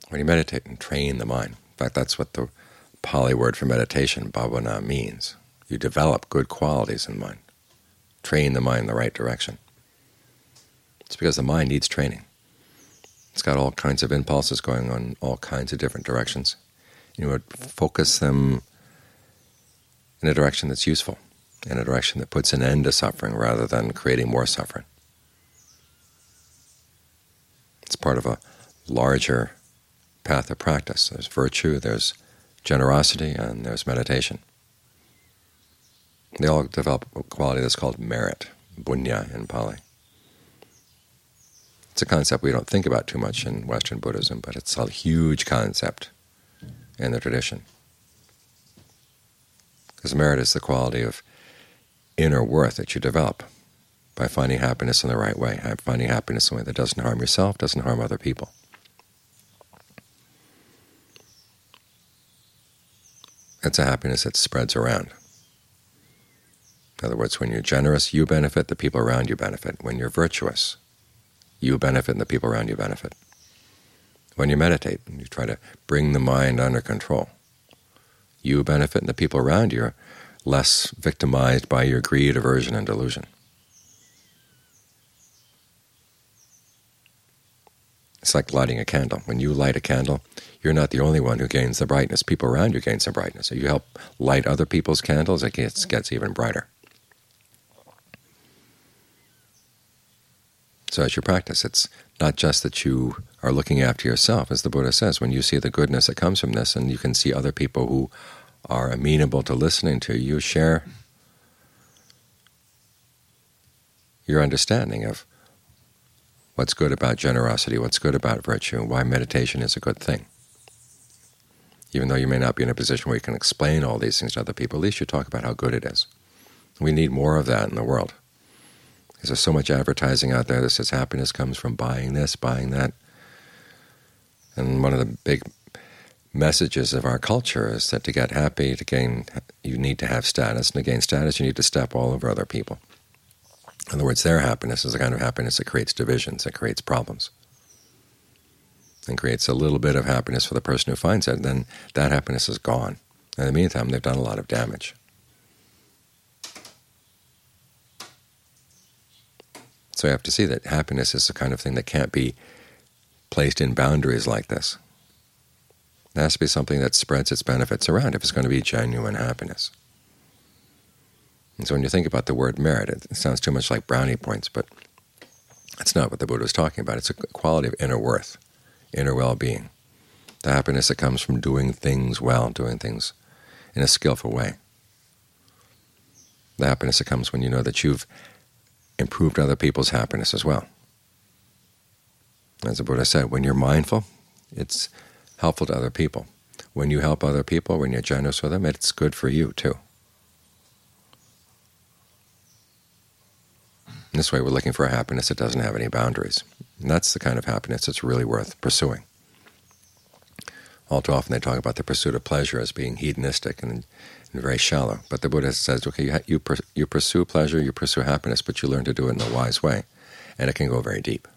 when you meditate and train the mind. In fact, that's what the Pali word for meditation, bhavana, means. You develop good qualities in mind, train the mind in the right direction. It's because the mind needs training. It's got all kinds of impulses going on, all kinds of different directions. You would focus them in a direction that's useful, in a direction that puts an end to suffering rather than creating more suffering. It's part of a larger path of practice. There's virtue, there's generosity, and there's meditation. They all develop a quality that's called merit, punya in Pali. It's a concept we don't think about too much in Western Buddhism, but it's a huge concept in the tradition. Because merit is the quality of inner worth that you develop by finding happiness in the right way, finding happiness in a way that doesn't harm yourself, doesn't harm other people. It's a happiness that spreads around. In other words, when you're generous, you benefit, the people around you benefit. When you're virtuous, you benefit and the people around you benefit. When you meditate and you try to bring the mind under control, you benefit and the people around you are less victimized by your greed, aversion, and delusion. It's like lighting a candle. When you light a candle, you're not the only one who gains the brightness. People around you gain some brightness. If you help light other people's candles, it gets even brighter. So as you practice, it's not just that you are looking after yourself, as the Buddha says. When you see the goodness that comes from this, and you can see other people who are amenable to listening to you, share your understanding of what's good about generosity, what's good about virtue, and why meditation is a good thing. Even though you may not be in a position where you can explain all these things to other people, at least you talk about how good it is. We need more of that in the world. Because there's so much advertising out there that says happiness comes from buying this, buying that. And one of the big messages of our culture is that to get happy, you need to have status, and to gain status you need to step all over other people. In other words, their happiness is the kind of happiness that creates divisions, that creates problems, and creates a little bit of happiness for the person who finds it, and then that happiness is gone. In the meantime, they've done a lot of damage. So you have to see that happiness is the kind of thing that can't be placed in boundaries like this. It has to be something that spreads its benefits around if it's going to be genuine happiness. And so when you think about the word merit, it sounds too much like brownie points, but that's not what the Buddha is talking about. It's a quality of inner worth, inner well-being, the happiness that comes from doing things well, doing things in a skillful way. The happiness that comes when you know that you've improved other people's happiness as well. As the Buddha said, when you're mindful, it's helpful to other people. When you help other people, when you're generous with them, it's good for you too. In this way, we're looking for a happiness that doesn't have any boundaries. And that's the kind of happiness that's really worth pursuing. All too often they talk about the pursuit of pleasure as being hedonistic and very shallow. But the Buddha says, okay, you pursue pleasure, you pursue happiness, but you learn to do it in a wise way, and it can go very deep.